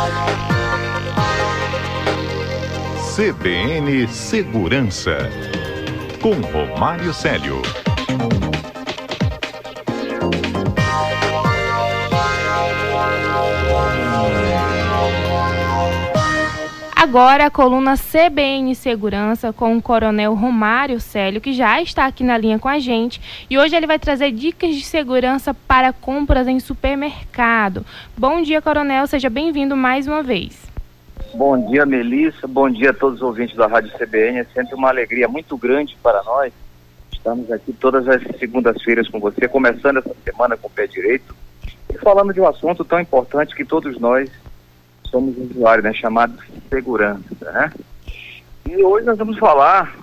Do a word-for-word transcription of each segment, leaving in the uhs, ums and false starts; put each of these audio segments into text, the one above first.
C B N Segurança, com Romário Célio. Agora a coluna C B N Segurança com o Coronel Romário Célio, que já está aqui na linha com a gente. E hoje ele vai trazer dicas de segurança para compras em supermercado. Bom dia, Coronel. Seja bem-vindo mais uma vez. Bom dia, Melissa. Bom dia a todos os ouvintes da Rádio C B N. É sempre uma alegria muito grande para nós. Estamos aqui todas as segundas-feiras com você, começando essa semana com o pé direito e falando de um assunto tão importante que todos nós somos usuários, né, chamado segurança, né? E hoje nós vamos falar,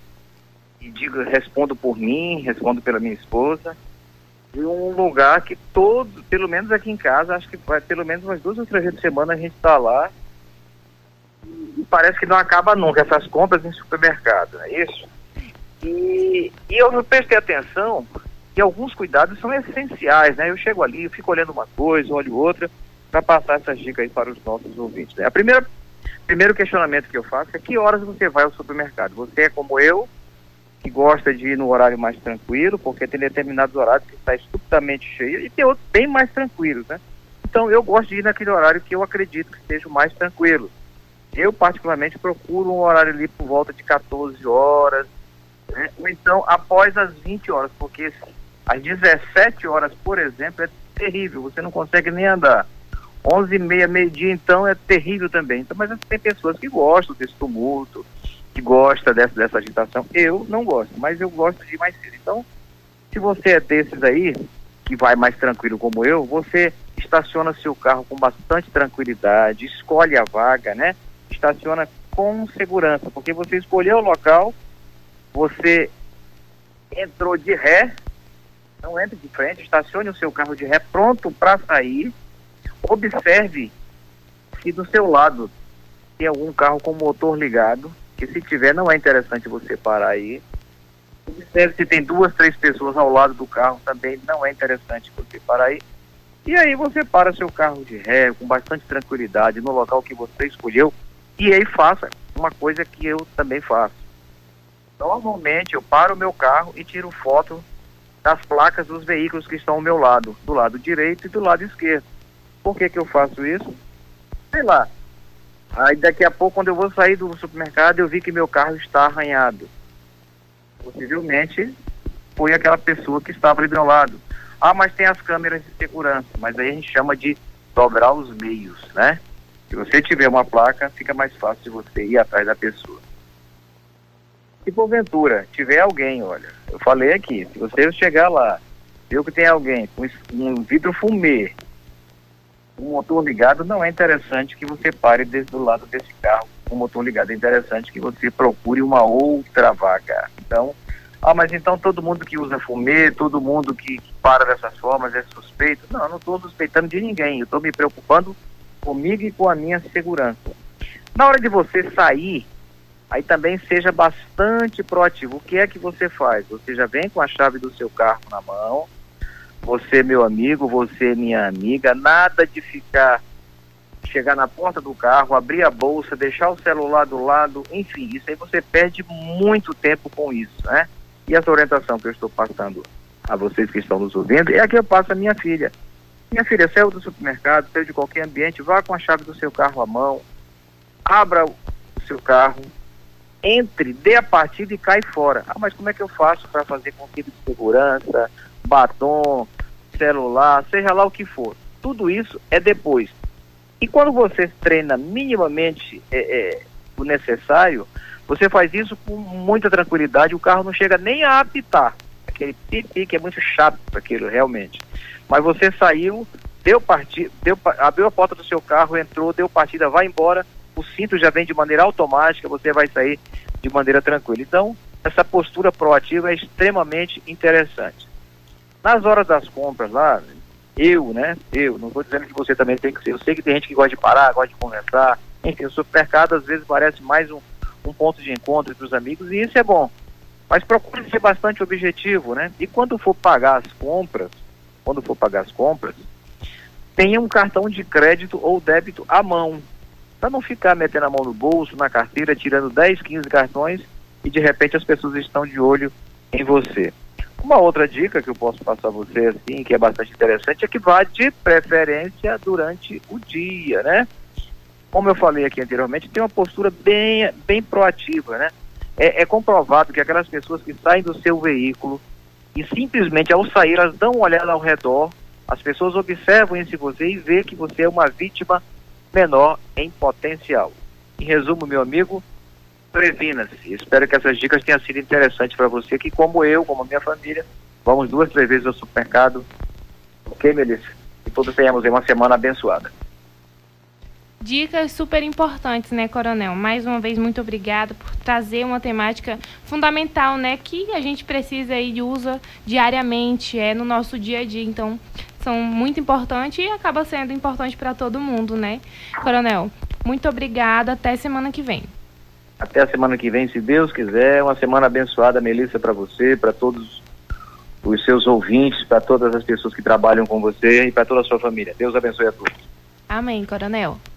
e digo, respondo por mim, respondo pela minha esposa, de um lugar que todo, pelo menos aqui em casa, acho que vai pelo menos umas duas ou três vezes por semana a gente está lá e parece que não acaba nunca essas compras em supermercado, não é isso? E, e eu prestei atenção que alguns cuidados são essenciais, né? Eu chego ali, eu fico olhando uma coisa, olho outra, para passar essas dicas aí para os nossos ouvintes, né? A primeira, primeiro questionamento que eu faço é que horas você vai ao supermercado? Você é como eu, que gosta de ir no horário mais tranquilo, porque tem determinados horários que está estupidamente cheio e tem outros bem mais tranquilos, né? Então eu gosto de ir naquele horário que eu acredito que seja o mais tranquilo. Eu particularmente procuro um horário ali por volta de quatorze horas, né? Ou então após as vinte horas, porque às dezessete horas, por exemplo, é terrível, você não consegue nem andar. onze e meia, meio-dia, então, é terrível também. Então, mas tem pessoas que gostam desse tumulto, que gostam dessa, dessa agitação. Eu não gosto, mas eu gosto de ir mais cedo. Então, se você é desses aí, que vai mais tranquilo como eu, você estaciona seu carro com bastante tranquilidade, escolhe a vaga, né? Estaciona com segurança, porque você escolheu o local, você entrou de ré, não entre de frente, estacione o seu carro de ré pronto para sair. Observe se do seu lado tem algum carro com motor ligado, que se tiver não é interessante você parar aí. Observe se tem duas, três pessoas ao lado do carro, também não é interessante você parar aí. E aí você para seu carro de ré com bastante tranquilidade no local que você escolheu e aí faça uma coisa que eu também faço. Normalmente eu paro o meu carro e tiro foto das placas dos veículos que estão ao meu lado, do lado direito e do lado esquerdo. Por que que eu faço isso? Sei lá. Aí daqui a pouco, quando eu vou sair do supermercado, eu vi que meu carro está arranhado. Possivelmente foi aquela pessoa que estava ali do meu lado. Ah, mas tem as câmeras de segurança. Mas aí a gente chama de dobrar os meios, né? Se você tiver uma placa, fica mais fácil de você ir atrás da pessoa. Se porventura tiver alguém, olha, eu falei aqui, se você chegar lá, viu que tem alguém com um vidro fumê, um motor ligado, não é interessante que você pare desde do lado desse carro com o motor ligado. É interessante que você procure uma outra vaga. Então, ah, mas então todo mundo que usa fumê, todo mundo que para dessas formas é suspeito? Não, eu não estou suspeitando de ninguém. Eu estou me preocupando comigo e com a minha segurança. Na hora de você sair, aí também seja bastante proativo. O que é que você faz? Você já vem com a chave do seu carro na mão. Você, meu amigo, você, minha amiga, nada de ficar, chegar na porta do carro, abrir a bolsa, deixar o celular do lado, enfim, isso aí você perde muito tempo com isso, né? E essa orientação que eu estou passando a vocês que estão nos ouvindo, é a que eu passo a minha filha. Minha filha, saiu do supermercado, saiu de qualquer ambiente, vá com a chave do seu carro à mão, abra o seu carro, entre, dê a partida e cai fora. Ah, mas como é que eu faço para fazer com cinto de segurança, batom, celular, seja lá o que for? Tudo isso é depois. E quando você treina minimamente é, é, o necessário, você faz isso com muita tranquilidade, o carro não chega nem a apitar. Aquele pipi que é muito chato aquilo, realmente. Mas você saiu, deu partida, deu, abriu a porta do seu carro, entrou, deu partida, vai embora, o cinto já vem de maneira automática, você vai sair de maneira tranquila. Então, essa postura proativa é extremamente interessante. Nas horas das compras lá, eu, né, eu, não estou dizendo que você também tem que ser, eu sei que tem gente que gosta de parar, gosta de conversar, enfim, o supermercado às vezes parece mais um, um ponto de encontro entre os amigos, e isso é bom, mas procure ser bastante objetivo, né, e quando for pagar as compras, quando for pagar as compras, tenha um cartão de crédito ou débito à mão, para não ficar metendo a mão no bolso, na carteira, tirando dez, quinze cartões e de repente as pessoas estão de olho em você. Uma outra dica que eu posso passar a você, assim, que é bastante interessante, é que vá de preferência durante o dia, né? Como eu falei aqui anteriormente, tem uma postura bem, bem proativa, né? É, é comprovado que aquelas pessoas que saem do seu veículo e simplesmente ao sair elas dão uma olhada ao redor, as pessoas observam isso em você e vê que você é uma vítima menor em potencial. Em resumo, meu amigo, previna-se. Espero que essas dicas tenham sido interessantes para você, que como eu, como a minha família, vamos duas, três vezes ao supermercado. Ok, Melissa? Que todos tenhamos uma semana abençoada. Dicas super importantes, né, Coronel? Mais uma vez, muito obrigada por trazer uma temática fundamental, né, que a gente precisa e usa diariamente, é no nosso dia a dia. Então, são muito importantes e acaba sendo importante para todo mundo, né? Coronel, muito obrigada. Até semana que vem. Até a semana que vem, se Deus quiser. Uma semana abençoada, Melissa, para você, para todos os seus ouvintes, para todas as pessoas que trabalham com você e para toda a sua família. Deus abençoe a todos. Amém, Coronel.